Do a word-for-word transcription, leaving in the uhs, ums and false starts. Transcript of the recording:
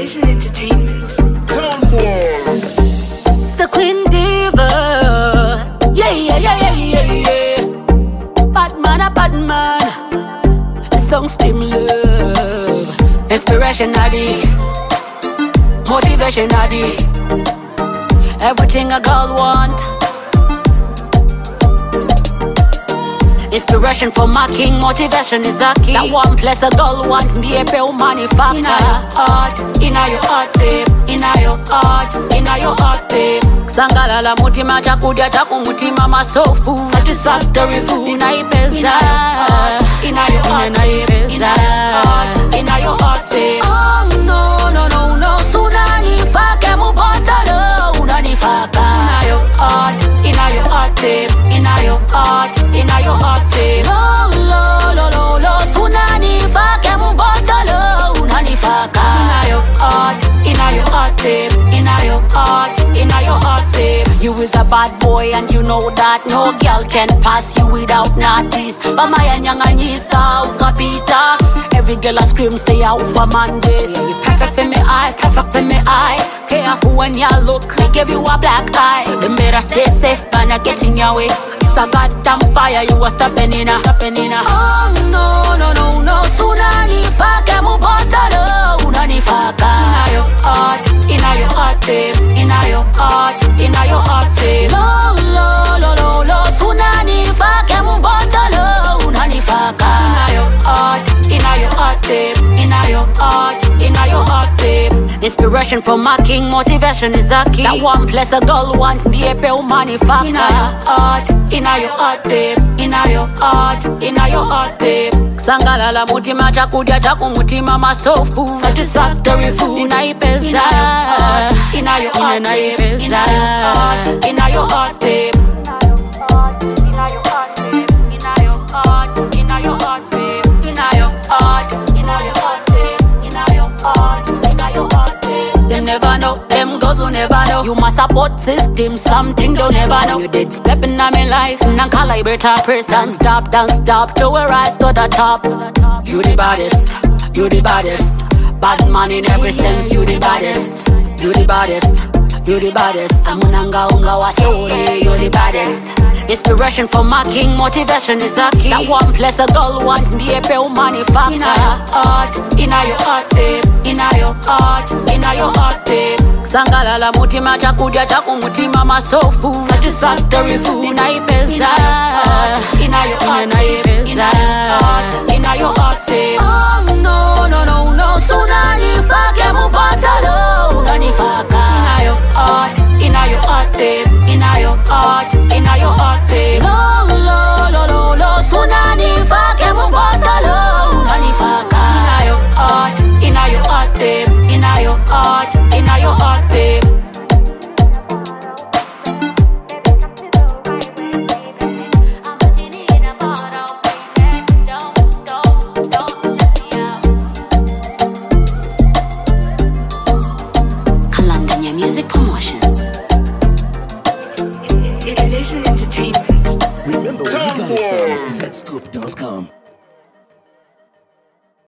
Elation Entertainment. It's the Queen Diva. Yeah, yeah, yeah, yeah, yeah, yeah. Bad man, a bad man. The song scream love. Inspiration adi, motivation adi. Everything a girl want. Inspiration for my king, motivation is a key. That one place a girl want, be a pale manufacturer. Inna your heart, inna your heart, babe. Inna your heart, inna your heart, babe. Sangala la mutima chakudia chaku mutima masofu. Satisfactory food. Inna your pesa, inna your heart, inna your heart, inna your heart, babe. Oh no no no no, sunani fake mubotalo, unani faka. Inna your heart, inna your heart, babe. Inna your heart, inna your heart, babe. Lo lo lo lo lo, sunani fake mubotalo, unani faka. Inna your heart, inna your heart, babe. Inna your heart, inna your heart, babe. You is a bad boy and you know that no girl can pass you without notice. Bamaya nyanganyisa ukapita. Every girl a scream say I for man this. You perfect for me eye, perfect for me eye. Careful when you look, they give you a black eye. Them better stay safe, but not get in your way. It's a goddamn fire, you was stepping in a, stepping in a. Oh no no no no, sunani fake mubotalo, unani faka. Inna your heart, inna your heart, babe. Inna your heart, inna your heart, babe. Lo lo lo lo lo, sunani fake mubotalo, unani faka. Inna your heart, inna your heart, babe. Inna your heart, inna your heart, babe. Inspiration from my king, motivation is a key. That one place a girl want, be a pale manufacturer. Inna your heart, inna your heart, babe. Inna your heart, inna your heart, babe. Sangala la mutima chakudia chaku mutima masofu. Satisfactory food. Inna your pesa, inna your heart, babe. Inna your heart, inna your heart, babe. Inna your heart, babe. Inna your heart, inna your heart, babe. Inna your heart, inna your heart, babe. Inna your heart, inna your heart, babe. Them never know, them girls who never know. You must support system, something they'll never know. You did step in my life, and calibrate a person. Don't stop, don't stop, to where rise to the top. You the baddest, you the baddest. Bad man in every sense, you the baddest. You the baddest, you the baddest. Amunanga unga wasore, you the baddest. Inspiration from my king, motivation is a key. That one place a girl want, be a pale manufacturer. Inna your heart, inna your heart, babe. Inna your heart, inna your heart, babe. Sangala la mutima chakudia chaku mutima masofu. Satisfactory food. Inna your pesa, inna your heart, inna your heart, inna your heart, babe. Oh no no no no, sunani fake mubotalo, unani faka. Inna your heart, inna your heart, babe. Inna your heart, inna your heart, babe. Lo lo lo lo lo, sunani fake mubotalo, unani faka. Inna your heart, inna your heart, babe. Inna your heart, inna your heart, babe. Kalandanya Music Promotions. Elation Entertainment. Remember, you got it from Z Scoop dot com.